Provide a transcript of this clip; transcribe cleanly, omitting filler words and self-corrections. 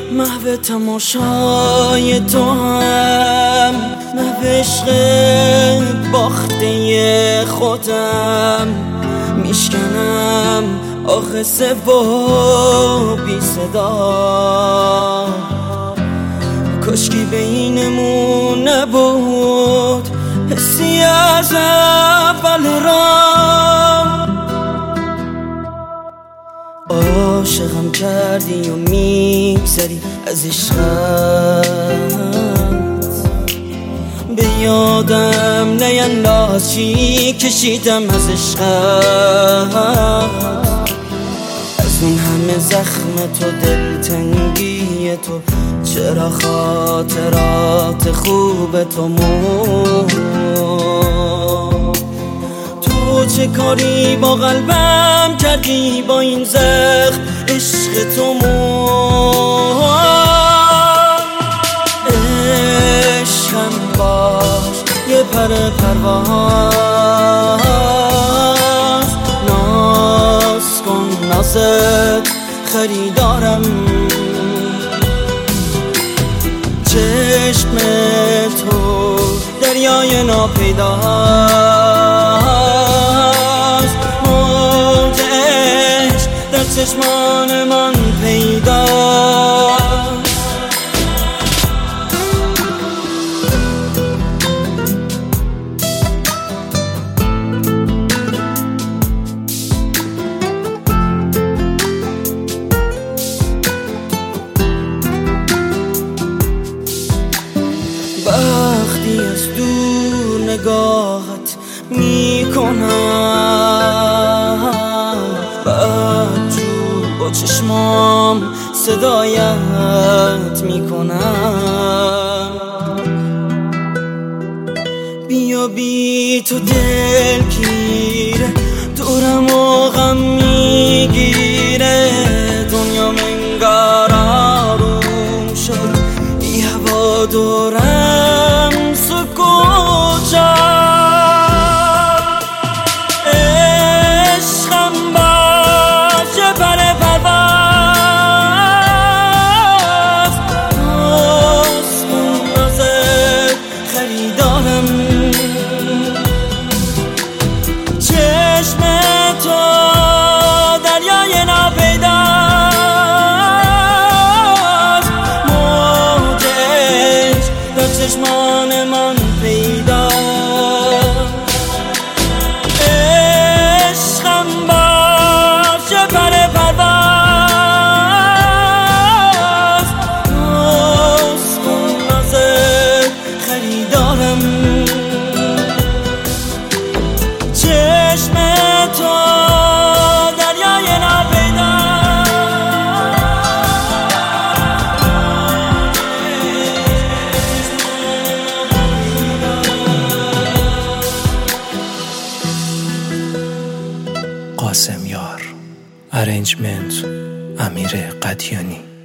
محو تماشای تو هم، محو عشق باخته خودم. میشکنم آخسه و بی صدا، کاشکی بینمون نبود حسی از اول راه. عاشقم کردی و میگذری از عشقت، به یادم نینداز چی کشیدم از عشقت. از اون همه زخم تو، دلتنگی تو، چرا خاطرات خوب تو مرد؟ تو چه کاری با قلبم کردی با این زخم عشق تو مرد؟ عشقم باش یه پر پرواز، ناز کن نازت خریدارم. چشم تو دریای ناپیداست، موج عشق در چشمان من پیداست. وقتی از دور نگاهت میکنم، بدجور با چشمام صدایت میکنم. بیا بی تو دلگیره، دورم و غم میگیره. دنیا انگار آروم شد، بی هوا دورم سکوت شد. عشقم باشه پر پرواز، ناز کن نازت خریدارم. چشم تو دریای ناپیداست، موج عشق در چشمان من پیداست. عشقم باشه پر پرواز، ناز کن نازت خریدارم. چشم تو دریای قاسم یار. ارنجمنت امیر قدیانی.